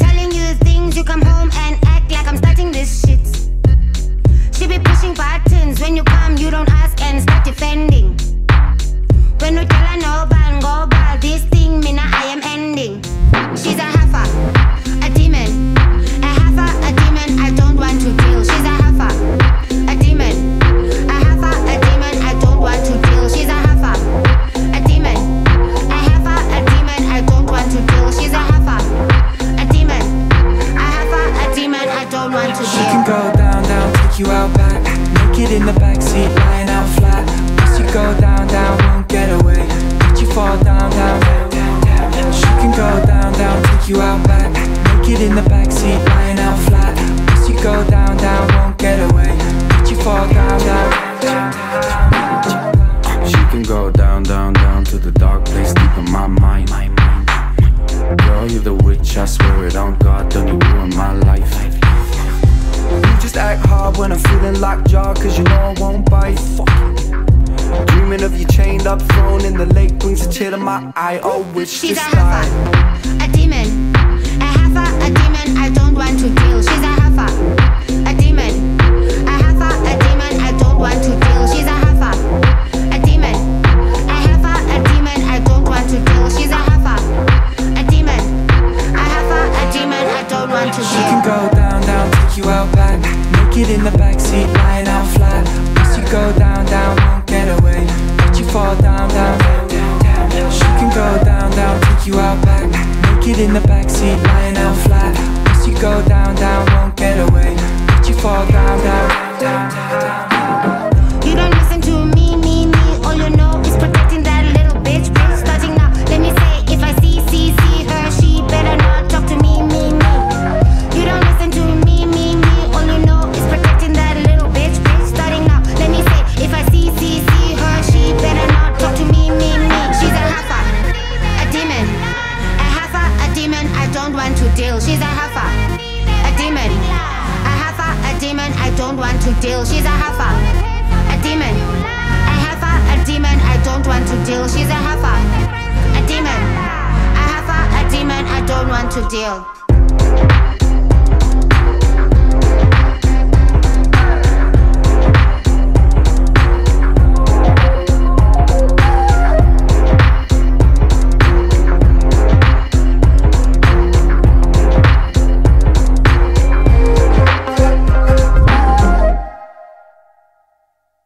telling you things, you come home and act like I'm starting this shit. She be pushing buttons, when you come you don't ask and start defending. When you tell her no bal, go bal, this thing me now I am ending. She's a heifer, a demon, a heifer, a demon I don't want to deal. She's a heifer, a demon, a heifer, a demon I don't want to deal. She's a heifer, a demon, a heifer, a demon I don't want to deal. She's a heifer, a demon, a heifer, a demon I don't want to deal. She can go down, down, take you out back, naked in the backseat, lying out flat. Once you go down, down, won't get away. Let you fall down, down, down, down, down. She can go down, down, take you out back, naked in the backseat, lying out flat. Once you go down, down, won't get away. Let you fall down, down, down, down. She can go down, down, down to the dark place deep in my mind. Girl, you're the witch, I swear it on God, don't you ruin my life. You just act hard when I'm feeling lockjaw, cause you know I won't bite. Dreaming of you chained up, thrown in the lake, brings a tear to my eye. Oh, which she's to a start? heifer, a demon, a heifer, a demon I don't want to deal. She's a heifer, a demon, a heifer, a demon I don't want to deal. She's a heifer, a demon, a heifer, a demon I don't want to deal. She's a heifer, a demon, a heifer, a demon I don't want to deal. She can go down, down, take you out back, naked in the backseat, lying out flat. Once you go down, down, won't get away. Let you fall down, down, down, down, down. She can go down, down, take you out back, naked in the backseat, lying out flat. Once you go down, down, won't get away. Let you fall down, down, down, down, down. You don't listen to me, all you know is protecting that little bitch. Starting now, let me say, if I see her, she better not talk to me. You don't listen to me, all you know is protecting that little bitch. Starting now, let me say, if I see her, she better not talk to me. She's a heifer, a demon, a heifer, a demon I don't want to deal. She's a heifer, a demon, a heifer, a demon I don't want to deal. She's a heifer, a demon, a heifer, a demon I don't want to deal. She's a heifer, a demon, a heifer, a demon I don't want to deal.